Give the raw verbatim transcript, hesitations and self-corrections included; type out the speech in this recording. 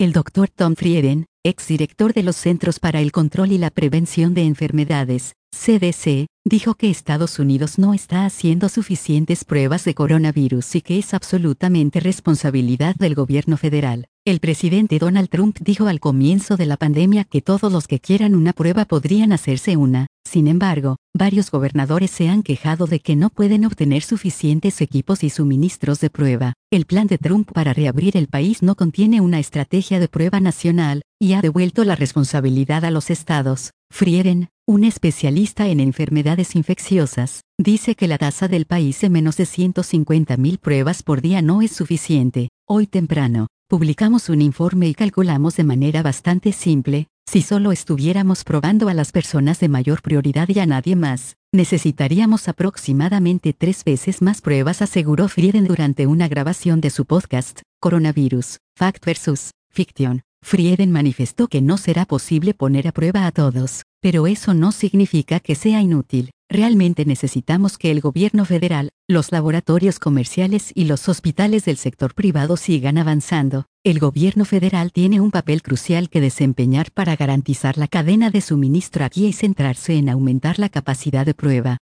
El doctor Tom Frieden, exdirector de los Centros para el Control y la Prevención de Enfermedades, C D C, dijo que Estados Unidos no está haciendo suficientes pruebas de coronavirus y que es absolutamente responsabilidad del gobierno federal. El presidente Donald Trump dijo al comienzo de la pandemia que todos los que quieran una prueba podrían hacerse una. Sin embargo, varios gobernadores se han quejado de que no pueden obtener suficientes equipos y suministros de prueba. El plan de Trump para reabrir el país no contiene una estrategia de prueba nacional, y ha devuelto la responsabilidad a los estados. Frieden, un especialista en enfermedades infecciosas, dice que la tasa del país de menos de ciento cincuenta mil pruebas por día no es suficiente. Hoy temprano, publicamos un informe y calculamos de manera bastante simple: si solo estuviéramos probando a las personas de mayor prioridad y a nadie más, necesitaríamos aproximadamente tres veces más pruebas, aseguró Frieden durante una grabación de su podcast, Coronavirus, Fact versus Fiction. Frieden manifestó que no será posible poner a prueba a todos, pero eso no significa que sea inútil. Realmente necesitamos que el gobierno federal, los laboratorios comerciales y los hospitales del sector privado sigan avanzando. El gobierno federal tiene un papel crucial que desempeñar para garantizar la cadena de suministro aquí y centrarse en aumentar la capacidad de prueba.